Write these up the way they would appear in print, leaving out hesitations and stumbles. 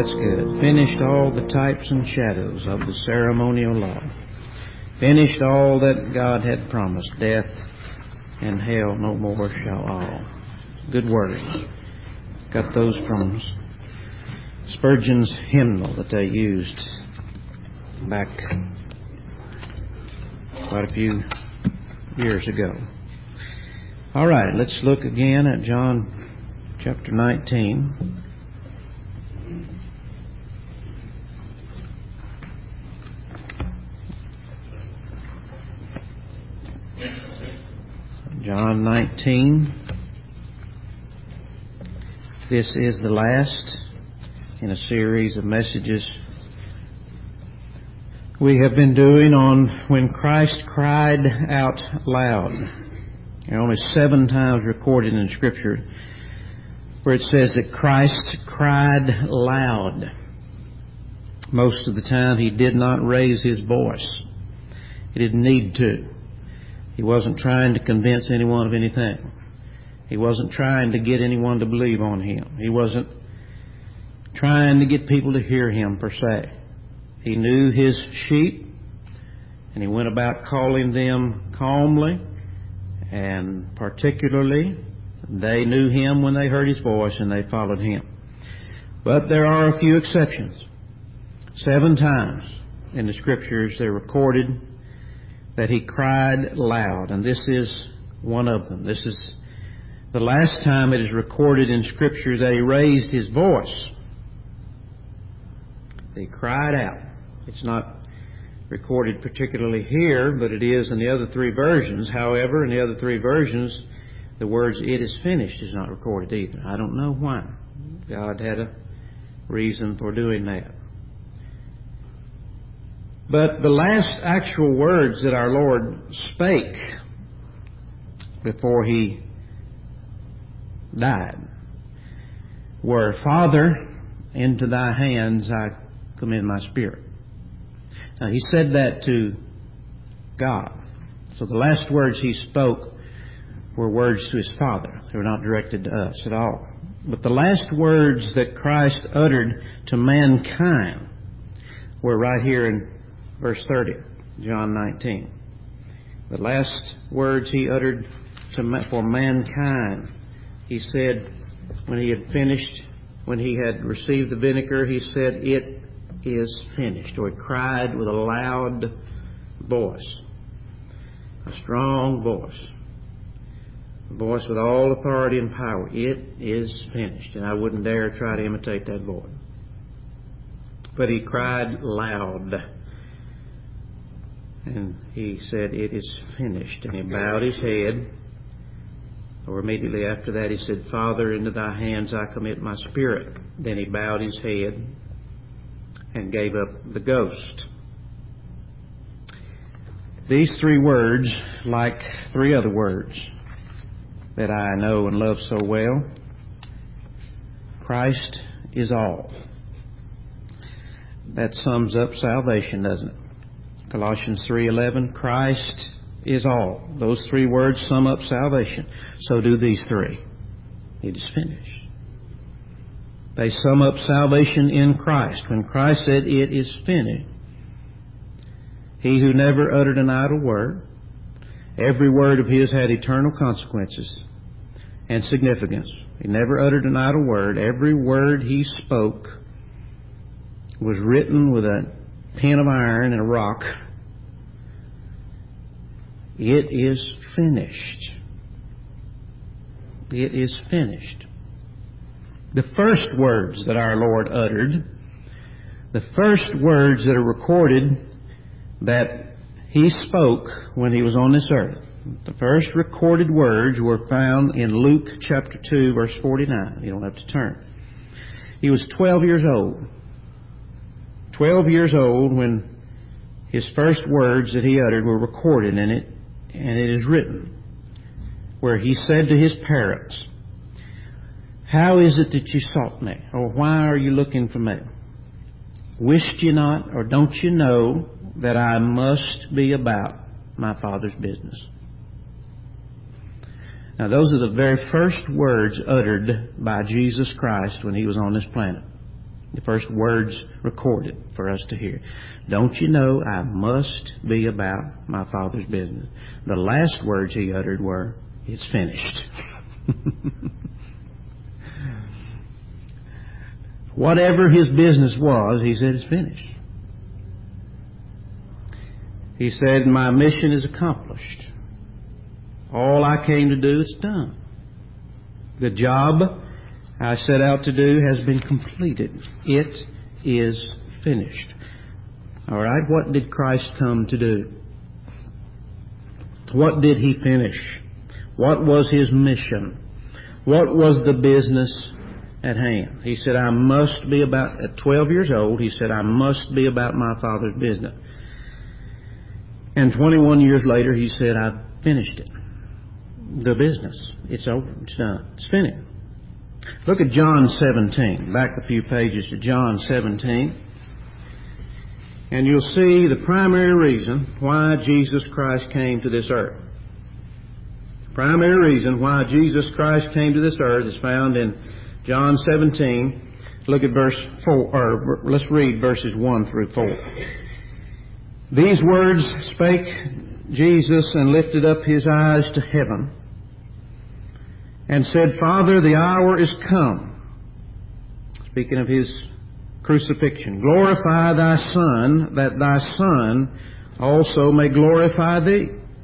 That's good. Finished all the types and shadows of the ceremonial law. Finished all that God had promised. Death and hell no more shall all. Good words. Got those from Spurgeon's hymnal that they used back quite a few years ago. All right, let's look again at John chapter 19. John 19. This is the last in a series of messages we have been doing on when Christ cried out loud. There are only 7 times recorded in Scripture where it says that Christ cried loud. Most of the time He did not raise His voice. He didn't need to. He wasn't trying to convince anyone of anything. He wasn't trying to get anyone to believe on Him. He wasn't trying to get people to hear Him per se. He knew His sheep, and He went about calling them calmly, and particularly they knew Him when they heard His voice and they followed Him. But there are a few exceptions. 7 times in the Scriptures they're recorded that He cried loud, and this is one of them. This is the last time it is recorded in Scripture that He raised His voice. He cried out. It's not recorded particularly here, but it is in the other 3 versions. However, in the other 3 versions, the words "it is finished" is not recorded either. I don't know why. God had a reason for doing that. But the last actual words that our Lord spake before He died were, "Father, into Thy hands I commend my spirit." Now, He said that to God. So the last words He spoke were words to His Father. They were not directed to us at all. But the last words that Christ uttered to mankind were right here in verse 30, John 19. The last words He uttered for mankind, He said, when He had finished, when He had received the vinegar, He said, "It is finished." Or He cried with a loud voice, a strong voice, a voice with all authority and power. "It is finished." And I wouldn't dare try to imitate that voice. But He cried loud. And He said, "It is finished." And He bowed His head. Or immediately after that He said, "Father, into Thy hands I commit my spirit." Then He bowed His head and gave up the ghost. These 3 words, like 3 other words that I know and love so well, Christ is all. That sums up salvation, doesn't it? Colossians 3:11, Christ is all. Those 3 words sum up salvation. So do these 3. It is finished. They sum up salvation in Christ. When Christ said, "It is finished," He who never uttered an idle word, every word of His had eternal consequences and significance. He never uttered an idle word. Every word He spoke was written with a pen of iron and a rock. It is finished. It is finished. The first words that our Lord uttered, the first words that are recorded that He spoke when He was on this earth, the first recorded words were found in Luke chapter 2, verse 49. You don't have to turn. He was 12 years old. 12 years old when His first words that He uttered were recorded in it, and it is written, where He said to His parents, "How is it that you sought me? Or why are you looking for me? Wist you not, or don't you know that I must be about my Father's business?" Now, those are the very first words uttered by Jesus Christ when He was on this planet. The first words recorded for us to hear. Don't you know I must be about my Father's business? The last words he uttered were, it's finished. Whatever his business was, he said, it's finished. He said, my mission is accomplished. All I came to do is done. The job I set out to do has been completed. It is finished. All right, what did Christ come to do? What did he finish? What was his mission? What was the business at hand? He said, I must be about, at 12 years old, he said, I must be about my Father's business. And 21 years later, he said, I've finished it. The business. It's over. It's done. It's finished. Look at John 17. Back a few pages to John 17. And you'll see the primary reason why Jesus Christ came to this earth. The primary reason why Jesus Christ came to this earth is found in John 17. Look at verse 4, or let's read verses 1 through 4. These words spake Jesus and lifted up his eyes to heaven and said, Father, the hour is come. Speaking of his crucifixion. Glorify thy Son, that thy Son also may glorify thee.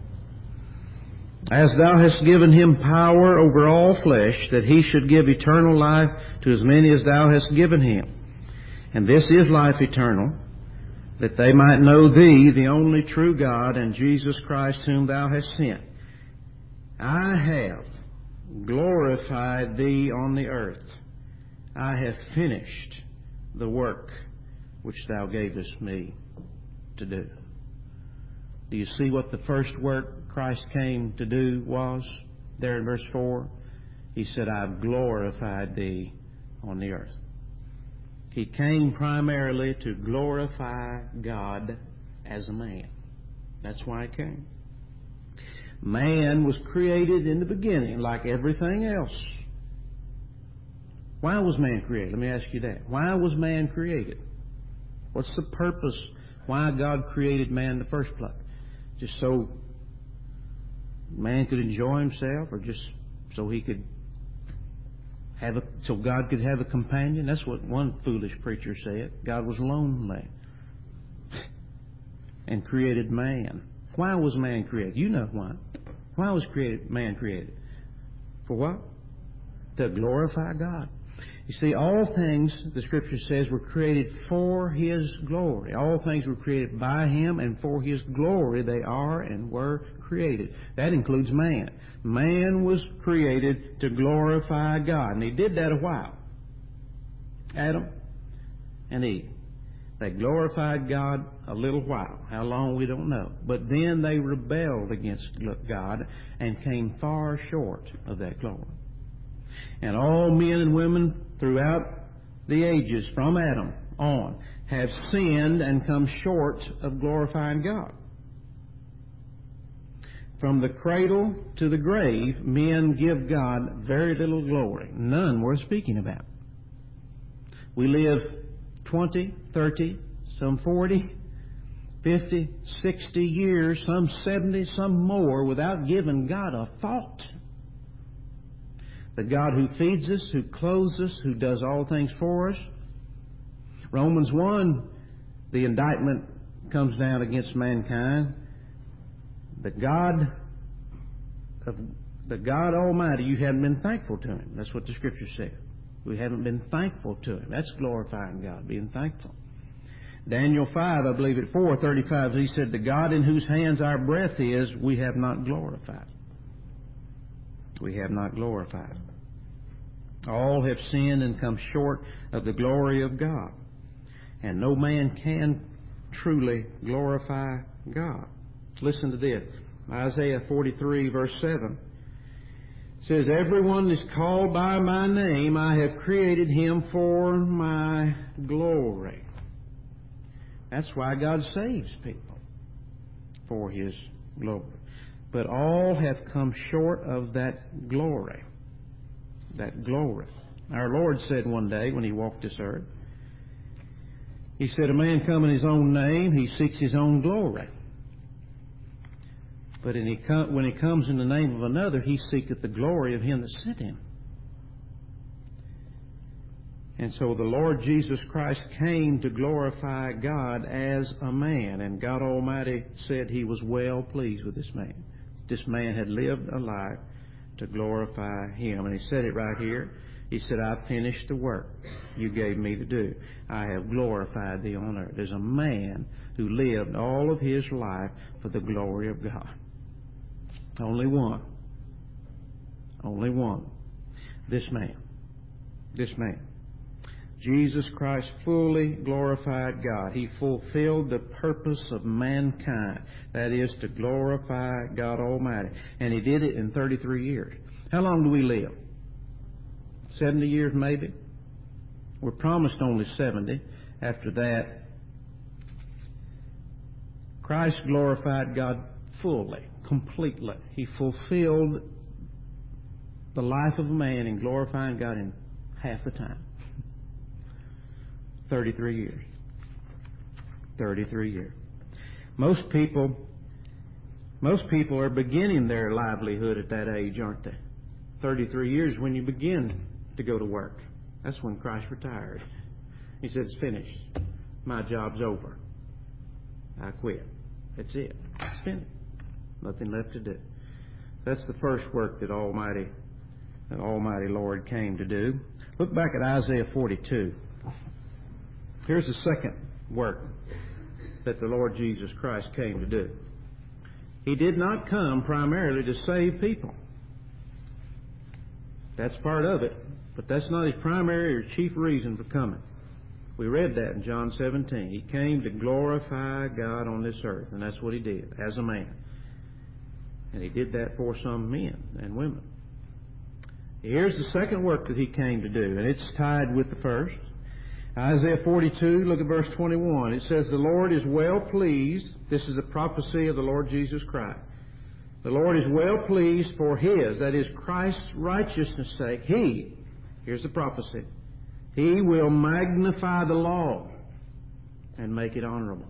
As thou hast given him power over all flesh, that he should give eternal life to as many as thou hast given him. And this is life eternal, that they might know thee, the only true God, and Jesus Christ whom thou hast sent. I have glorified thee on the earth. I have finished the work which thou gavest me to do. Do you see what the first work Christ came to do was? There in verse 4, he said, I've glorified thee on the earth. He came primarily to glorify God as a man. That's why he came. Man was created in the beginning like everything else. Why was man created? Let me ask you that. Why was man created? What's the purpose why God created man in the first place? Just so man could enjoy himself, or just so he could so God could have a companion? That's what one foolish preacher said. God was lonely and created man. Why was man created? You know why. Why was man created? For what? To glorify God. You see, all things, the Scripture says, were created for His glory. All things were created by Him, and for His glory they are and were created. That includes man. Man was created to glorify God. And He did that a while. Adam and Eve. They glorified God a little while. How long, we don't know. But then they rebelled against God and came far short of that glory. And all men and women throughout the ages, from Adam on, have sinned and come short of glorifying God. From the cradle to the grave, men give God very little glory. None worth speaking about. We live 20, 30, some 40, 50, 60 years, some 70, some more, without giving God a thought. The God who feeds us, who clothes us, who does all things for us. Romans 1, the indictment comes down against mankind. The God Almighty, you haven't been thankful to Him. That's what the Scripture says. We haven't been thankful to Him. That's glorifying God, being thankful. Daniel 5, I believe at 4:35, he said, the God in whose hands our breath is, we have not glorified. We have not glorified. All have sinned and come short of the glory of God. And no man can truly glorify God. Listen to this. Isaiah 43, verse 7. It says, everyone is called by my name. I have created him for my glory. That's why God saves people, for His glory. But all have come short of that glory. That glory. Our Lord said one day when He walked this earth, He said, a man come in his own name, he seeks his own glory. But when he comes in the name of another, he seeketh the glory of him that sent him. And so the Lord Jesus Christ came to glorify God as a man. And God Almighty said He was well pleased with this man. This man had lived a life to glorify Him. And He said it right here. He said, I finished the work you gave me to do. I have glorified thee on earth. There's a man who lived all of his life for the glory of God. Only one. Only one. This man. This man. Jesus Christ fully glorified God. He fulfilled the purpose of mankind. That is to glorify God Almighty. And He did it in 33 years. How long do we live? 70 years maybe? We're promised only 70. After that, Christ glorified God fully, completely. He fulfilled the life of a man in glorifying God in half the time. 33 years. 33 years. Most people are beginning their livelihood at that age, aren't they? 33 years when you begin to go to work. That's when Christ retired. He said, it's finished. My job's over. I quit. That's it. It's finished. Nothing left to do. That's the first work that Almighty Lord came to do. Look back at Isaiah 42. Here's the second work that the Lord Jesus Christ came to do. He did not come primarily to save people. That's part of it, but that's not His primary or chief reason for coming. We read that in John 17. He came to glorify God on this earth, and that's what He did as a man. And He did that for some men and women. Here's the second work that He came to do, and it's tied with the first. Isaiah 42, look at verse 21. It says, the Lord is well pleased. This is a prophecy of the Lord Jesus Christ. The Lord is well pleased for His, that is Christ's righteousness' sake. Here's the prophecy, He will magnify the law and make it honorable.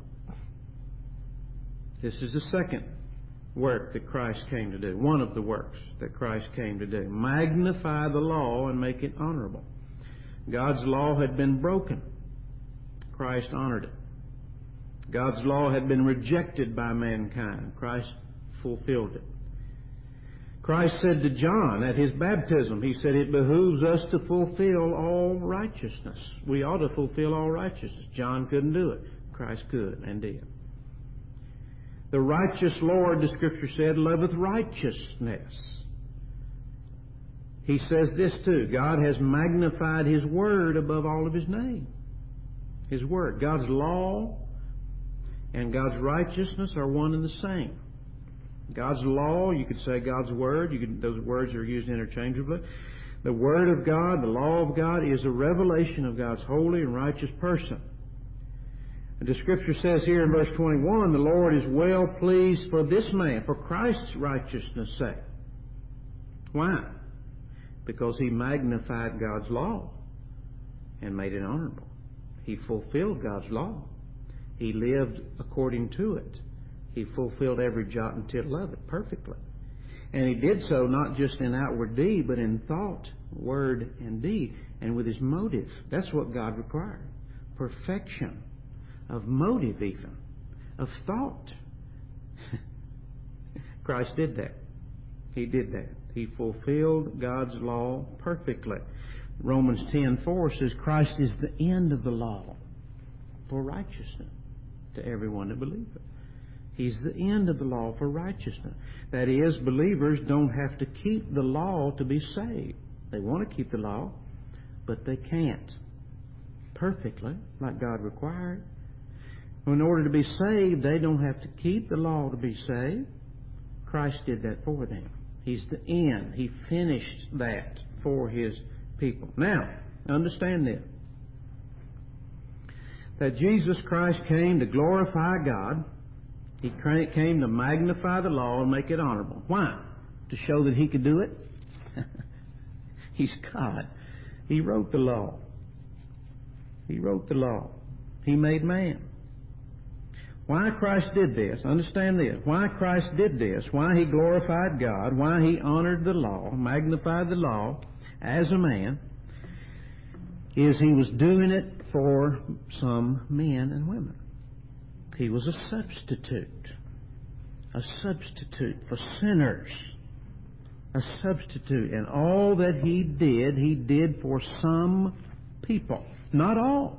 This is the second work that Christ came to do. One of the works that Christ came to do. Magnify the law and make it honorable. God's law had been broken. Christ honored it. God's law had been rejected by mankind. Christ fulfilled it. Christ said to John at His baptism, He said, it behooves us to fulfill all righteousness. We ought to fulfill all righteousness. John couldn't do it. Christ could and did. The righteous Lord, the Scripture said, loveth righteousness. He says this too, God has magnified His Word above all of His name. His Word. God's law and God's righteousness are one and the same. God's law, you could say God's Word. Those words are used interchangeably. The Word of God, the law of God, is a revelation of God's holy and righteous person. And the Scripture says here in verse 21, the Lord is well pleased for this man, for Christ's righteousness' sake. Why? Because He magnified God's law and made it honorable. He fulfilled God's law. He lived according to it. He fulfilled every jot and tittle of it perfectly. And He did so not just in outward deed, but in thought, word, and deed, and with His motive. That's what God required. Perfection of motive even, of thought. Christ did that. He did that. He fulfilled God's law perfectly. Romans 10:4 says Christ is the end of the law for righteousness to everyone that believeth. He's the end of the law for righteousness. That is, believers don't have to keep the law to be saved. They want to keep the law, but they can't perfectly like God required. In order to be saved, they don't have to keep the law to be saved. Christ did that for them. He's the end. He finished that for His people. Now, understand this. That Jesus Christ came to glorify God. He came to magnify the law and make it honorable. Why? To show that He could do it? He's God. He wrote the law. He wrote the law. He made man. Why Christ did this, understand this, why Christ did this, why He glorified God, why He honored the law, magnified the law as a man, is He was doing it for some men and women. He was a substitute for sinners, a substitute. And all that He did for some people. Not all.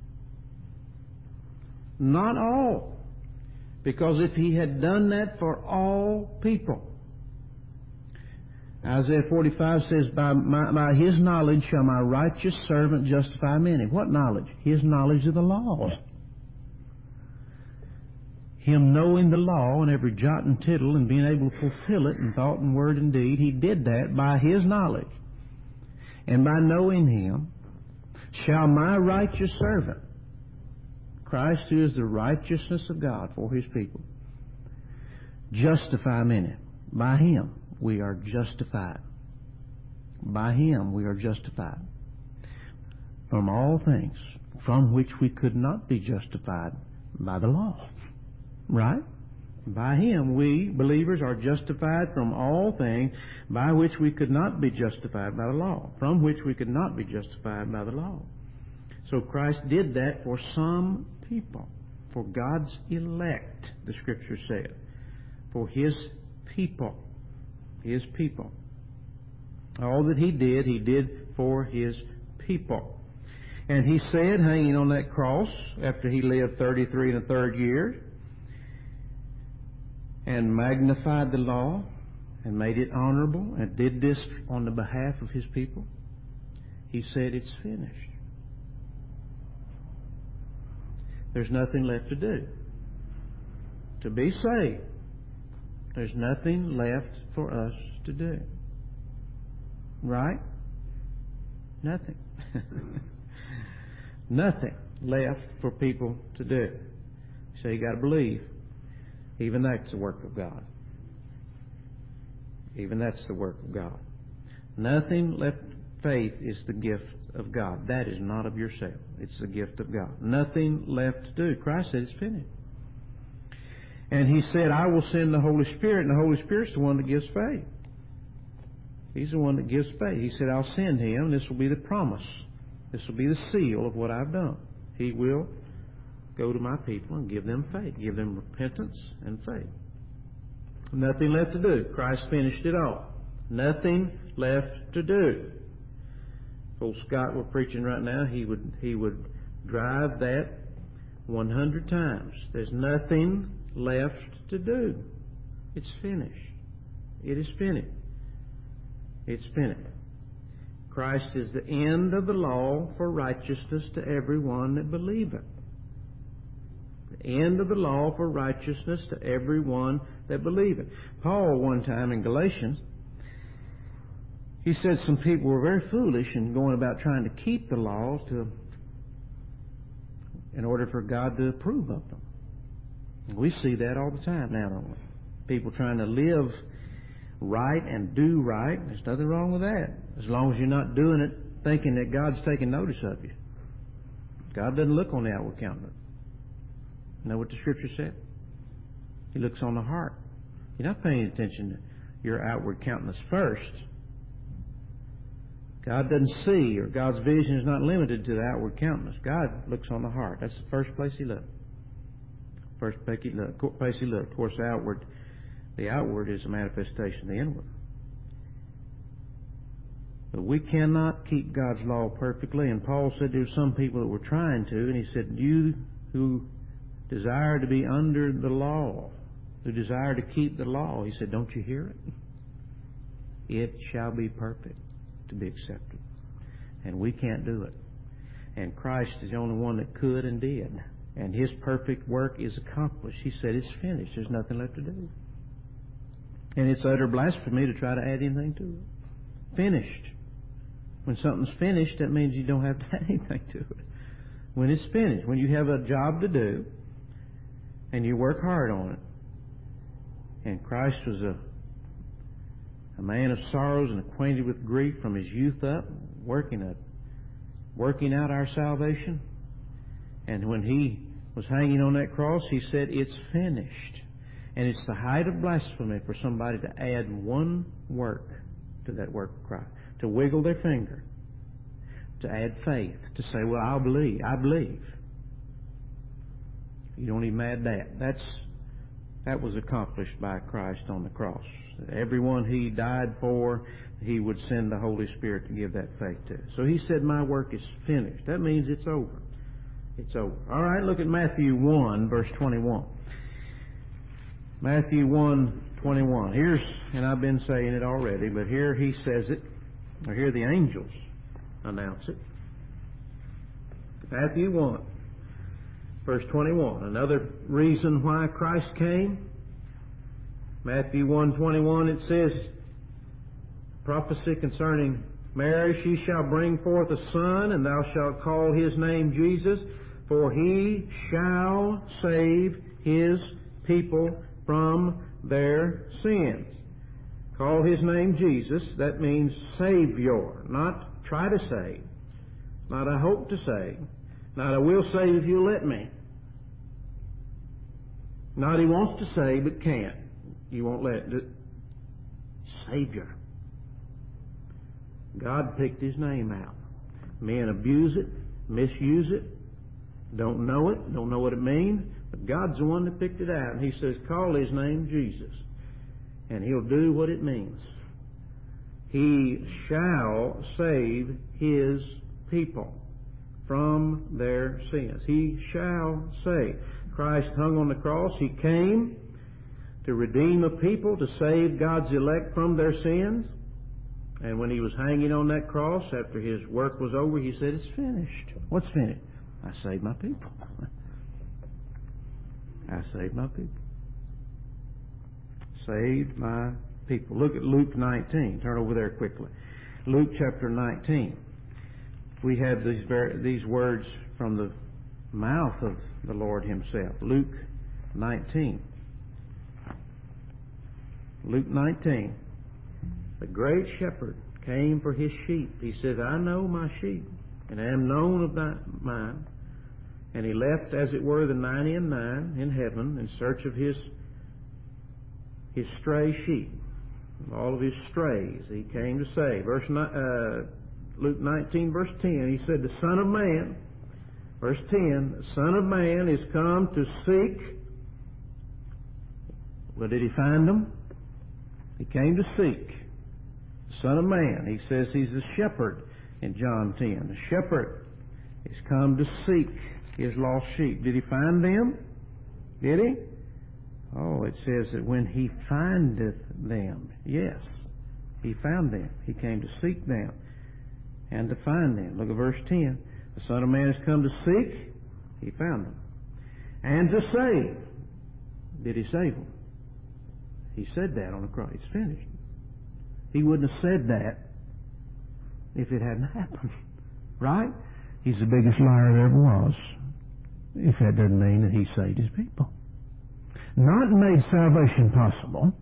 Not all. Because if He had done that for all people, Isaiah 45 says, by His knowledge shall my righteous servant justify many. What knowledge? His knowledge of the law. Him knowing the law and every jot and tittle and being able to fulfill it in thought and word and deed. He did that by His knowledge. And by knowing Him, shall my righteous servant, Christ, who is the righteousness of God for His people, justify many. By Him we are justified. By Him we are justified from all things from which we could not be justified by the law. Right? By Him we, believers, are justified from all things by which we could not be justified by the law. From which we could not be justified by the law. So Christ did that for some people, for God's elect, the Scripture said, for His people. His people. All that He did for His people. And He said, hanging on that cross, after He lived 33 1/3 years, and magnified the law, and made it honorable, and did this on the behalf of His people, He said, it's finished. There's nothing left to do. To be saved, there's nothing left for us to do. Right? Nothing. Nothing left for people to do. So you got to believe. Even that's the work of God. Even that's the work of God. Nothing left. Faith is the gift of God. That is not of yourself. It's the gift of God. Nothing left to do. Christ said it's finished. And He said, I will send the Holy Spirit, and the Holy Spirit's the one that gives faith. He's the one that gives faith. He said, I'll send Him, and this will be the promise. This will be the seal of what I've done. He will go to my people and give them faith. Give them repentance and faith. Nothing left to do. Christ finished it all. Nothing left to do. If old Scott were preaching right now, he would drive that 100 times. There's nothing left to do. It's finished. It is finished. It's finished. Christ is the end of the law for righteousness to everyone that believeth. The end of the law for righteousness to everyone that believeth. Paul, one time in Galatians, he said some people were very foolish in going about trying to keep the law in order for God to approve of them. And we see that all the time now, don't we? People trying to live right and do right. There's nothing wrong with that, as long as you're not doing it thinking that God's taking notice of you. God doesn't look on the outward countenance. You know what the Scripture said? He looks on the heart. You're not paying attention to your outward countenance first. God doesn't see, or God's vision is not limited to the outward countenance. God looks on the heart. That's the first place He looks. First place He looks. Of course, the outward is a manifestation of the inward. But we cannot keep God's law perfectly. And Paul said there were some people that were trying to, and he said, you who desire to be under the law, who desire to keep the law, he said, don't you hear it? It shall be perfect to be accepted. And we can't do it. And Christ is the only one that could and did. And His perfect work is accomplished. He said it's finished. There's nothing left to do. And it's utter blasphemy to try to add anything to it. Finished. When something's finished, that means you don't have to add anything to it. When it's finished, when you have a job to do, and you work hard on it, and Christ was a man of sorrows and acquainted with grief from His youth up, working out our salvation, And when He was hanging on that cross, He said, "It's finished." And it's the height of blasphemy for somebody to add one work to that work of Christ, to wiggle their finger, to add faith, to say, "Well, I believe." You don't even add that. That was accomplished by Christ on the cross. Everyone He died for, He would send the Holy Spirit to give that faith to. So He said, "My work is finished." That means it's over. It's over. All right, look at Matthew 1, verse 21. Matthew 1:21. And I've been saying it already, but here He says it, or here the angels announce it. Matthew 1, verse 21. Another reason why Christ came. Matthew 1:21, it says, prophecy concerning Mary, "She shall bring forth a son, and thou shalt call his name Jesus, for he shall save his people from their sins." Call his name Jesus. That means Savior, not try to save, not I hope to save, not I will save if you let me, not He wants to save but can't. You won't let it. Savior. God picked His name out. Men abuse it, misuse it, don't know what it means, but God's the one that picked it out. And He says, call His name Jesus, and He'll do what it means. He shall save His people from their sins. He shall save. Christ hung on the cross. He came to redeem a people, to save God's elect from their sins. And when He was hanging on that cross, after His work was over, He said, "It's finished." What's finished? I saved my people. I saved my people. Saved my people. Look at Luke 19. Turn over there quickly. Luke chapter 19. We have these words from the mouth of the Lord Himself. Luke 19. Luke 19. The great shepherd came for His sheep. He says, "I know my sheep, and I am known of mine." And He left, as it were, the 99 in heaven in search of His stray sheep. All of His strays He came to save. Luke 19, verse 10, He said, "The Son of Man," verse 10, "the Son of Man is come to seek." Well, did He find them? He came to seek. The Son of Man. He says He's the shepherd in John 10. The shepherd is come to seek His lost sheep. Did He find them? Did He? Oh, it says that when He findeth them. Yes, He found them. He came to seek them and to find them. Look at verse 10. The Son of Man has come to seek. He found them. And to save. Did He save them? He said that on the cross. It's finished. He wouldn't have said that if it hadn't happened. Right? He's the biggest liar there ever was. If that doesn't mean that He saved His people. Not made salvation possible.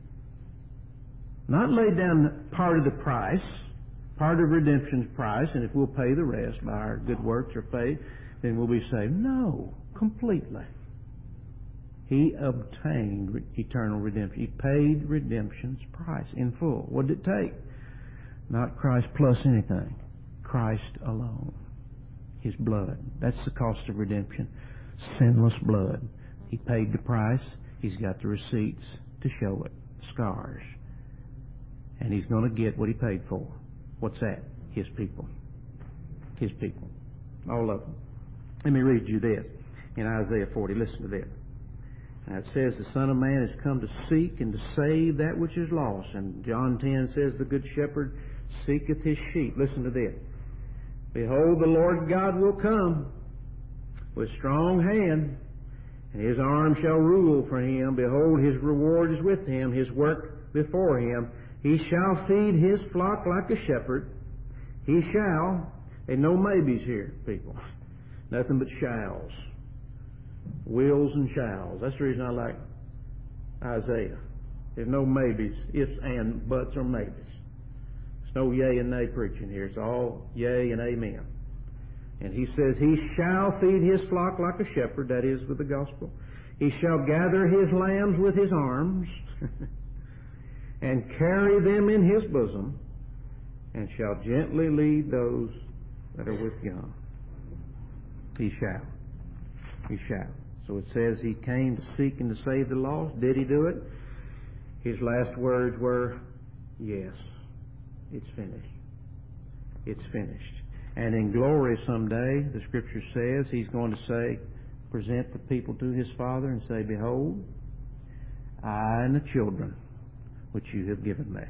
Not laid down part of the price, part of redemption's price, and if we'll pay the rest by our good works or faith, then we'll be saved. No, completely. He obtained eternal redemption. He paid redemption's price in full. What did it take? Not Christ plus anything. Christ alone. His blood. That's the cost of redemption. Sinless blood. He paid the price. He's got the receipts to show it. Scars. And He's going to get what He paid for. What's that? His people. His people. All of them. Let me read you this. In Isaiah 40. Listen to this. Now it says the Son of Man has come to seek and to save that which is lost. And John 10 says the Good Shepherd seeketh His sheep. Listen to this. "Behold, the Lord God will come with strong hand, and His arm shall rule for Him. Behold, His reward is with Him, His work before Him. He shall feed His flock like a shepherd. He shall," and no maybes here, people. Nothing but shalls. Wills and shalls. That's the reason I like Isaiah. There's no maybes, ifs and buts or maybes. There's no yea and nay preaching here. It's all yea and amen. And he says, He shall feed His flock like a shepherd, that is, with the gospel. He shall gather His lambs with His arms, and carry them in His bosom, and shall gently lead those that are with young. He shall. He shall. So it says He came to seek and to save the lost. Did He do it? His last words were, yes, it's finished. It's finished. And in glory someday, the Scripture says, He's going to say, present the people to His Father and say, Behold, I and the children which you have given me.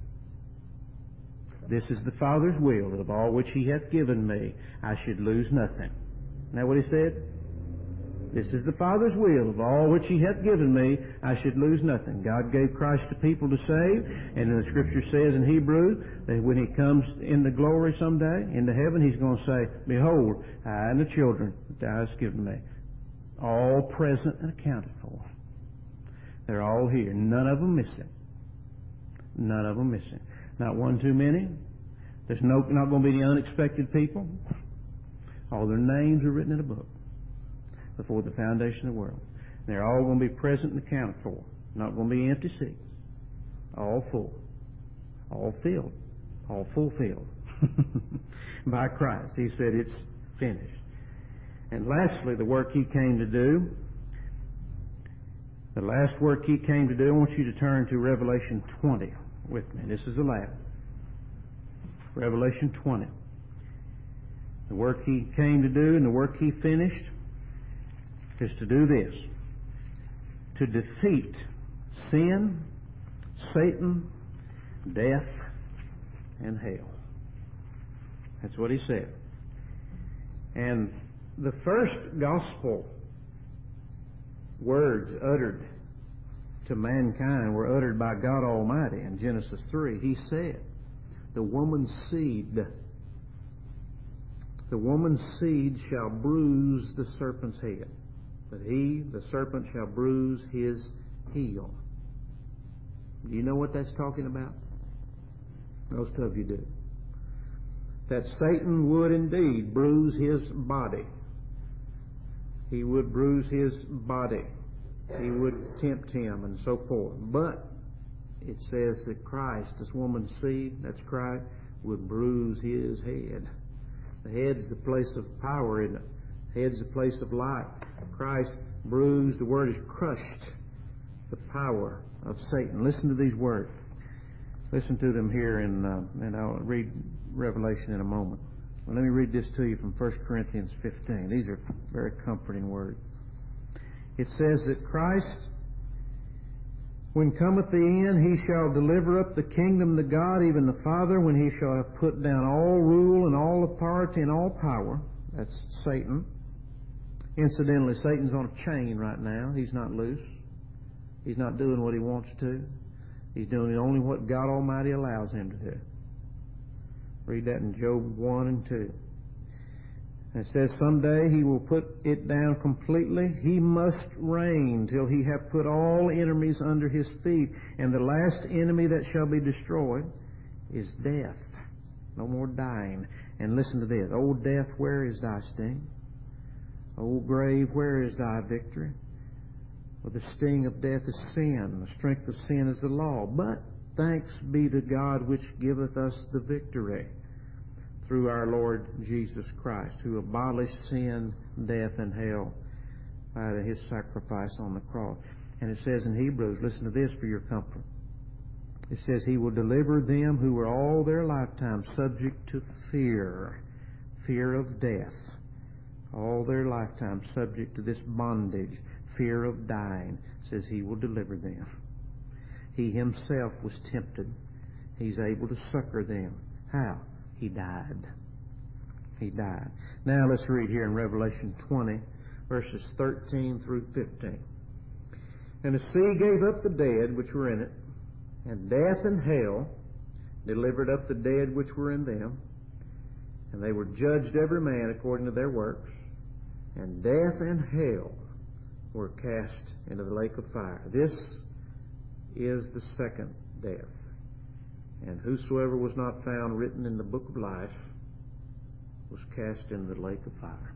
This is the Father's will, that of all which He hath given me, I should lose nothing. Isn't that what He said? This is the Father's will, of all which He hath given me, I should lose nothing. God gave Christ to people to save, and the Scripture says in Hebrews that when He comes into glory someday, into heaven, He's going to say, Behold, I and the children that Thou hast given me, all present and accounted for. They're all here, none of them missing. None of them missing. Not one too many. There's not going to be any unexpected people. All their names are written in a book before the foundation of the world. They're all going to be present and accounted for. Not going to be empty seats. All full. All filled. All fulfilled. By Christ. He said it's finished. And lastly, the work He came to do. The last work He came to do, I want you to turn to Revelation 20 with me. This is the last. Revelation 20. The work He came to do and the work He finished is to do this. To defeat sin, Satan, death, and hell. That's what He said. And the first gospel words uttered to mankind were uttered by God Almighty in Genesis 3. He said, the woman's seed shall bruise the serpent's head, but he, the serpent, shall bruise his heel. Do you know what that's talking about? Most of you do. That Satan would indeed bruise his body. He would bruise his body. He would tempt him and so forth. But it says that Christ, this woman's seed, that's Christ, would bruise his head. The head's the place of power, isn't it? Head's the place of life. Christ bruised, the word is crushed, the power of Satan. Listen to these words. Listen to them here, and I'll read Revelation in a moment. Well, let me read this to you from 1 Corinthians 15. These are very comforting words. It says that Christ, when cometh the end, He shall deliver up the kingdom to God, even the Father, when He shall have put down all rule and all authority and all power. That's Satan. Incidentally, Satan's on a chain right now. He's not loose. He's not doing what he wants to. He's doing only what God Almighty allows him to do. Read that in Job 1 and 2. And it says, someday He will put it down completely. He must reign till He have put all enemies under His feet. And the last enemy that shall be destroyed is death. No more dying. And listen to this. O death, where is thy sting? O grave, where is thy victory? For the sting of death is sin. The strength of sin is the law. But thanks be to God which giveth us the victory through our Lord Jesus Christ, who abolished sin, death, and hell by His sacrifice on the cross. And it says in Hebrews, listen to this for your comfort. It says, He will deliver them who were all their lifetime subject to fear of death. All their lifetime subject to this bondage, fear of dying. It says He will deliver them. He Himself was tempted. He's able to succor them. How? He died. He died. Now let's read here in Revelation 20, verses 13 through 15. And the sea gave up the dead which were in it, and death and hell delivered up the dead which were in them, and they were judged every man according to their works, and death and hell were cast into the lake of fire. This is the second death. And whosoever was not found written in the book of life was cast into the lake of fire.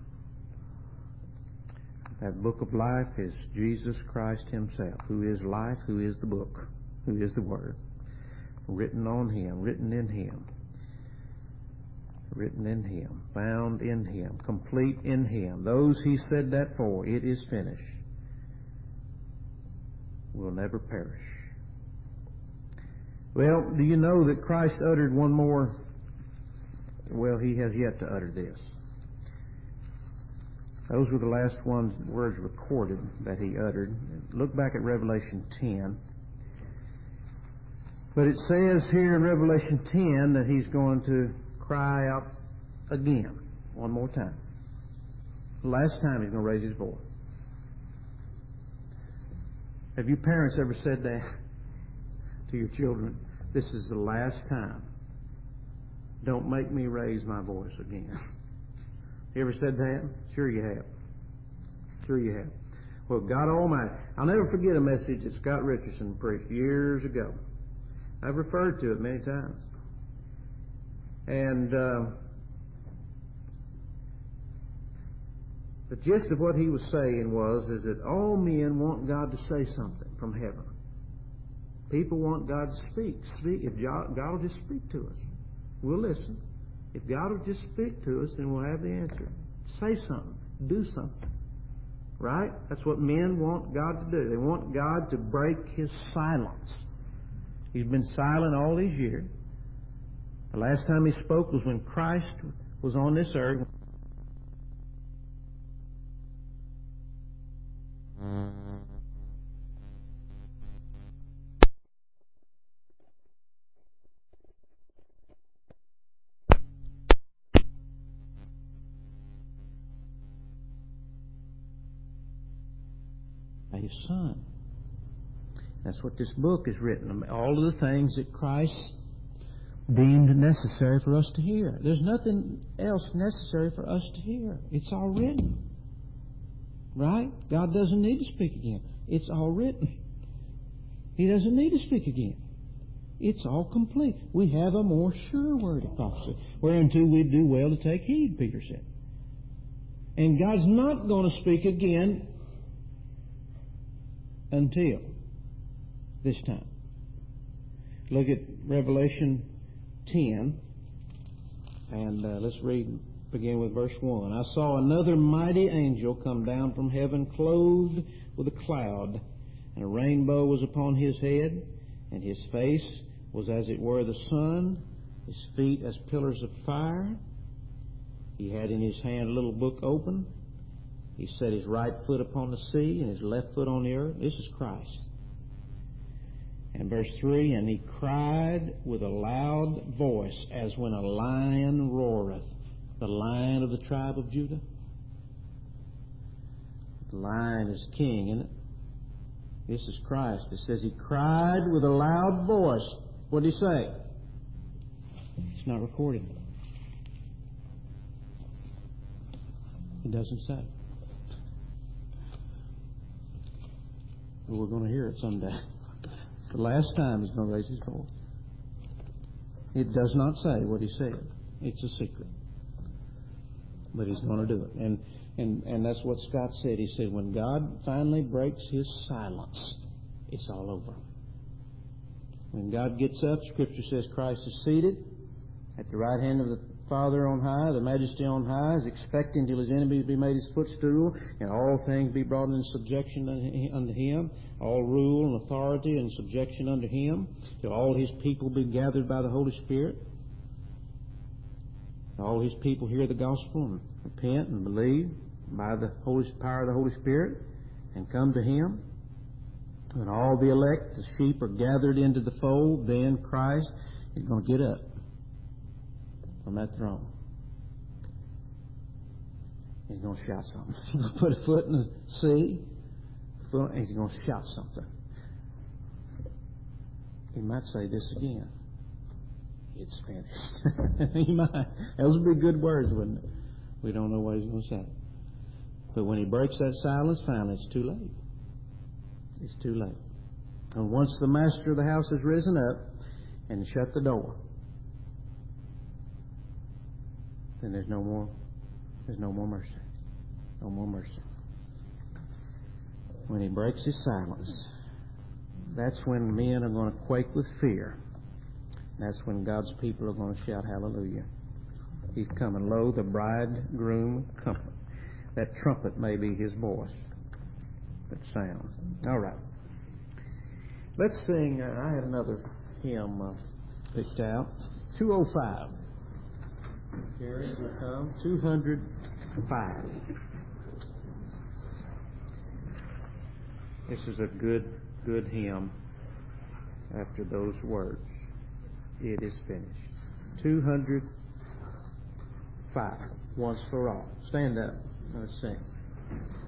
That book of life is Jesus Christ Himself, who is life, who is the book, who is the Word, written on Him, written in Him, written in Him, found in Him, complete in Him. Those He said that for, it is finished, will never perish. Well, do you know that Christ uttered one more? Well, He has yet to utter this. Those were the last words recorded that He uttered. Look back at Revelation 10. But it says here in Revelation 10 that He's going to cry out again, one more time. The last time He's going to raise His voice. Have you parents ever said that to your children? This is the last time. Don't make me raise my voice again. You ever said that? Sure you have. Sure you have. Well, God Almighty. I'll never forget a message that Scott Richardson preached years ago. I've referred to it many times. And the gist of what he was saying is that all men want God to say something from heaven. People want God to speak. If God will just speak to us, we'll listen. If God will just speak to us, then we'll have the answer. Say something. Do something. Right? That's what men want God to do. They want God to break His silence. He's been silent all these years. The last time He spoke was when Christ was on this earth. By His Son. That's what this book is written. All of the things that Christ deemed necessary for us to hear. There's nothing else necessary for us to hear. It's all written. Right? God doesn't need to speak again. It's all written. He doesn't need to speak again. It's all complete. We have a more sure word of prophecy, whereunto we do well to take heed, Peter said. And God's not going to speak again until this time. Look at Revelation 10, and let's begin with verse 1. I saw another mighty angel come down from heaven, clothed with a cloud, and a rainbow was upon his head, and his face was as it were the sun, his feet as pillars of fire. He had in his hand a little book open. He set his right foot upon the sea and his left foot on the earth. This is Christ. And verse 3, and he cried with a loud voice as when a lion roareth. The Lion of the tribe of Judah. The Lion is king, isn't it? This is Christ. It says he cried with a loud voice. What did he say? It's not recorded. It doesn't say. But we're going to hear it someday. It's the last time he's going to raise his voice. It does not say what he said. It's a secret. But he's going to do it. And that's what Scott said. He said, when God finally breaks His silence, it's all over. When God gets up, Scripture says Christ is seated at the right hand of the Father on high, the Majesty on high, is expecting till His enemies be made His footstool, and all things be brought into subjection unto Him, all rule and authority and subjection unto Him, till all His people be gathered by the Holy Spirit. All His people hear the gospel and repent and believe by the power of the Holy Spirit and come to Him. When all the elect, the sheep, are gathered into the fold, then Christ is going to get up from that throne. He's going to shout something. He's going to put a foot in the sea, and He's going to shout something. He might say this again. It's finished. He might. Those would be good words, wouldn't it? We don't know what He's going to say. But when He breaks that silence, finally, it's too late. It's too late. And once the master of the house has risen up and shut the door, then there's no more mercy. No more mercy. When He breaks His silence, that's when men are going to quake with fear. That's when God's people are going to shout hallelujah. He's coming. Lo, the bridegroom cometh. That trumpet may be His voice that sounds. All right. Let's sing. I had another hymn picked out. 205. Here we come. 205. This is a good hymn after those words. It is finished. 205. Once for all. Stand up. Let's sing.